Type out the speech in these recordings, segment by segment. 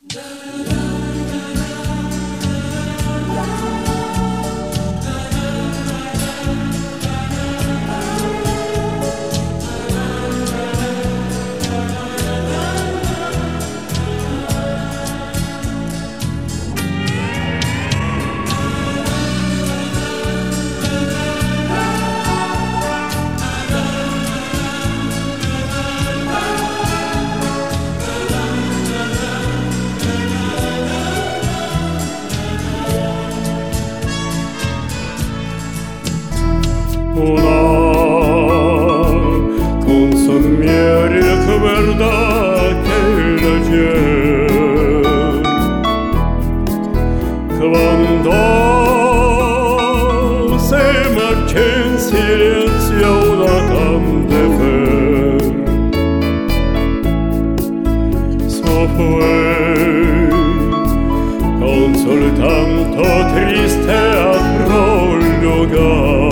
Una consumir que verdad que ayer cuando se marcha en silencio una cama so fue consoltanto triste altro lugar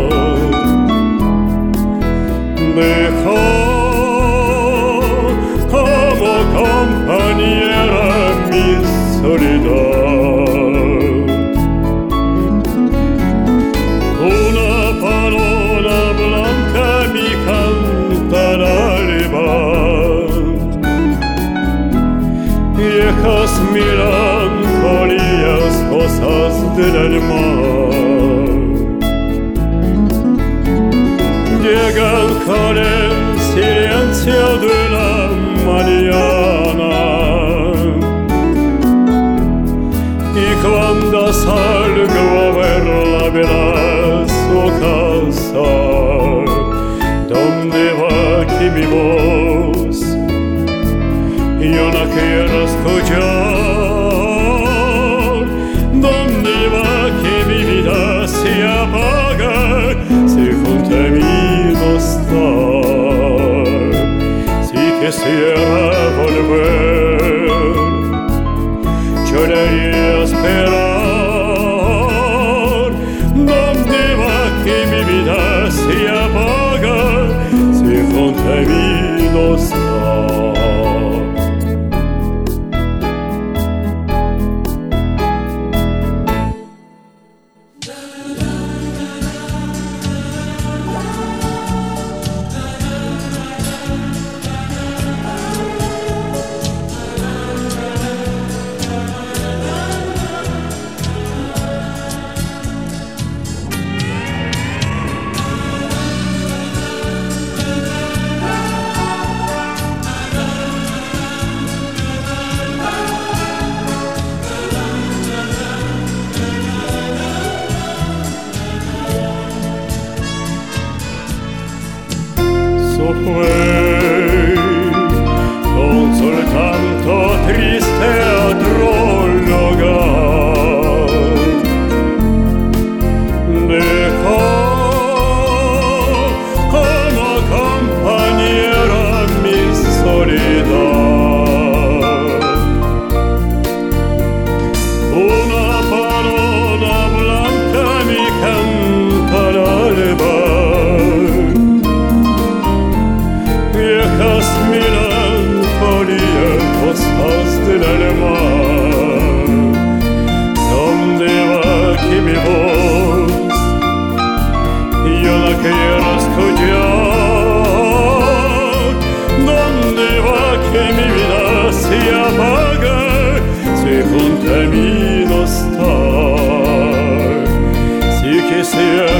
dejó como compañera mi soledad. Una paloma blanca mi cantará al mar, viejas melancolías, cosas del alma. Llegan con el silencio de la mañana y cuando salgo a verla verás su casa, donde va aquí mi voz, yo no quiero escuchar, donde va que mi vida se apaga, si junto a mí no está, si quisiera volver, lloraría esperar, donde va que mi vida se apaga, si junto a mí no está. Fue consoltanto triste otro lugar, dejó como compañera mi soledad. Una paloma blanca mi cantará al mar, viejas melancolías, cosas del alma, donde va aquí mi voz, yo la quiero escuchar, donde va que mi vida se apaga, si junto a mí no está, si quisiera